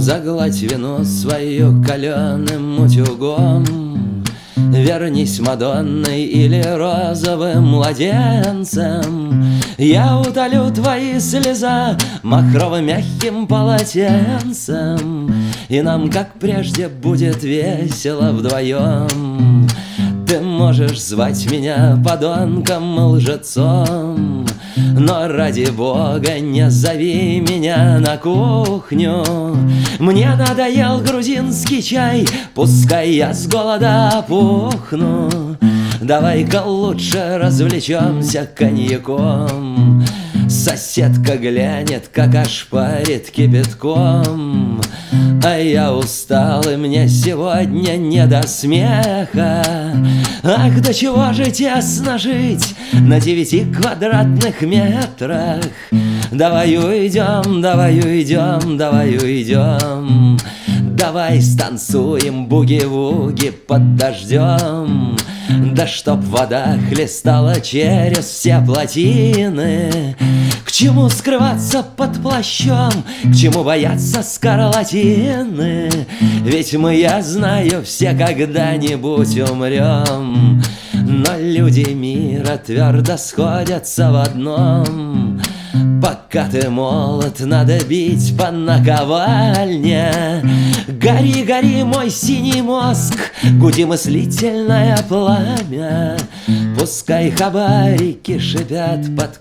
Загладь вину свою каленым утюгом. Вернись Мадонной или розовым младенцем. Я утолю твои слеза махровым мягким полотенцем, и нам, как прежде, будет весело вдвоем. Ты можешь звать меня подонком, лжецом, но ради бога не зови меня на кухню. Мне надоел грузинский чай, пускай я с голода опухну. Давай-ка лучше развлечемся коньяком. Соседка глянет, как ошпарит кипятком. А я устал, и мне сегодня не до смеха. Ах, до чего же тесно жить на 9 квадратных метрах. Давай уйдем, давай уйдем, давай уйдем. Давай станцуем буги-вуги под дождем. Да чтоб вода хлестала через все плотины. К чему скрываться под плащом, к чему бояться скарлатины? Ведь мы, я знаю, все когда-нибудь умрем. Но люди мира твердо сходятся в одном: пока ты молод, надо бить по наковальне. Гори, гори, мой синий мозг, гуди мыслительное пламя. Пускай хабарики шипят под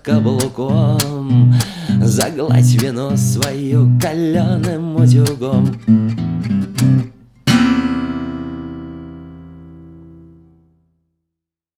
каблуком. Загладь вину свою каленым утюгом.